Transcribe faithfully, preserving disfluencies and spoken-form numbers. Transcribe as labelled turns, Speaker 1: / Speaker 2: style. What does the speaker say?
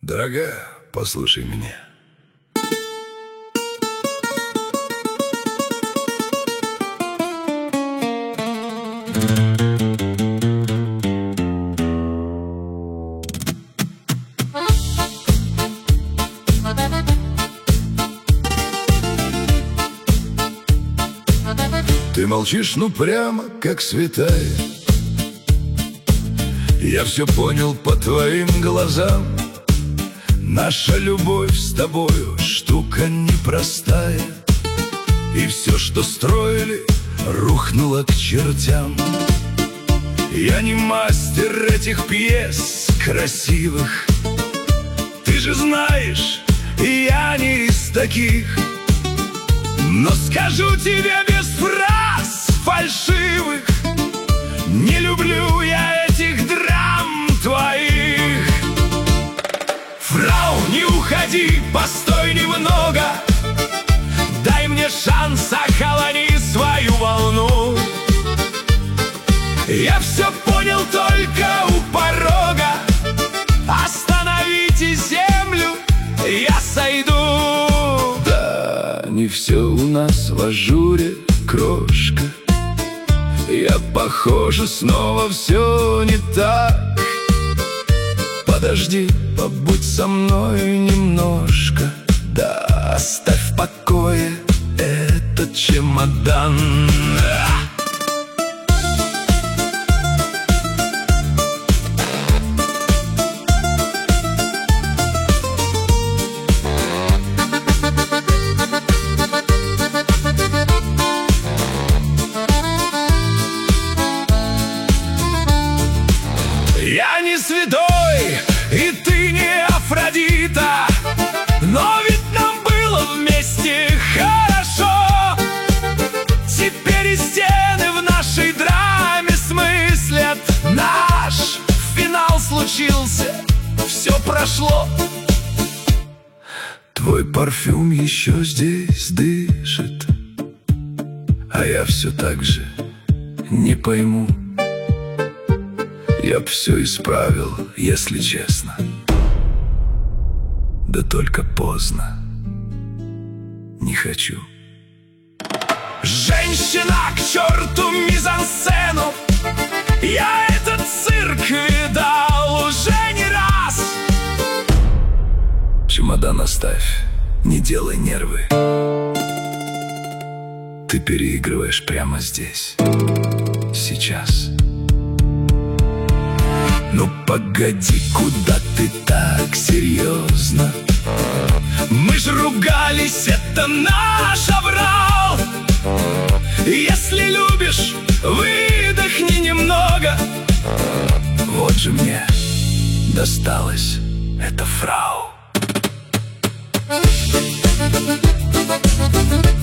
Speaker 1: Дорогая, послушай меня. Ты молчишь, ну прямо как святая. Я все понял по твоим глазам. Наша любовь с тобою штука непростая. И все, что строили, рухнуло к чертям. Я не мастер этих пьес красивых. Ты же знаешь, я не из таких. Но скажу тебе без фраз фальшивых: не люблю я этих драм твоих. Фрау, не уходи, постой немного. Дай мне шанс, охолони свою волну. Я все понял только у порога. Остановите землю, я сойду. Да, не все у нас в ажуре, крошка. Я, похоже, снова все не так. Подожди, побудь со мной немножко. Да, оставь в покое этот чемодан. Я не святой, и ты не Афродита, но ведь нам было вместе хорошо. Теперь и стены в нашей драме смыслят. Наш финал случился, все прошло. Твой парфюм еще здесь дышит, а я все так же не пойму. Я б все исправил, если честно. Да только поздно. Не хочу. Женщина, к черту мизансцену! Я этот цирк видал уже не раз. Чемодан оставь, не делай нервы. Ты переигрываешь прямо здесь, сейчас. Ну погоди, куда ты так серьезно? Мы ж ругались, это наш аврал. Если любишь, выдохни немного. Вот же мне досталась эта фрау.